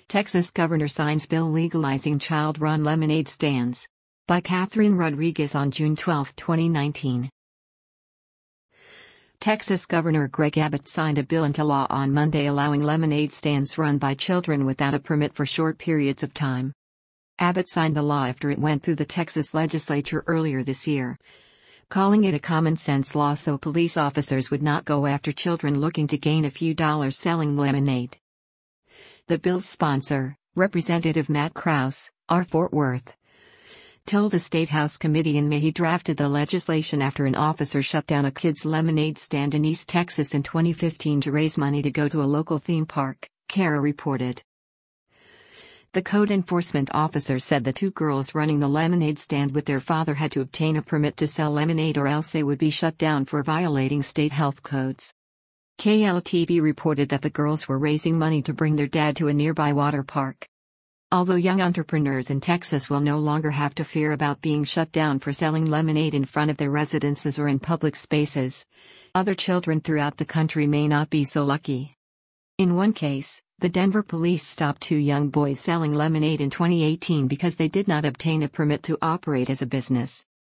Texas governor signs bill legalizing child-run lemonade stands. By Catherine Rodriguez on June 12, 2019. Texas Governor Greg Abbott signed a bill into law on Monday allowing lemonade stands run by children without a permit for short periods of time. Abbott signed the law after it went through the Texas legislature earlier this year, calling it a common-sense law so police officers would not go after children looking to gain a few dollars selling lemonade. The bill's sponsor, Representative Matt Krause, R. Fort Worth, told the State House committee in May he drafted the legislation after an officer shut down a kid's lemonade stand in East Texas in 2015 to raise money to go to a local theme park, Kara reported. The code enforcement officer said the two girls running the lemonade stand with their father had to obtain a permit to sell lemonade or else they would be shut down for violating state health codes. KLTV reported that the girls were raising money to bring their dad to a nearby water park. Although young entrepreneurs in Texas will no longer have to fear about being shut down for selling lemonade in front of their residences or in public spaces, other children throughout the country may not be so lucky. In one case, the Denver police stopped two young boys selling lemonade in 2018 because they did not obtain a permit to operate as a business.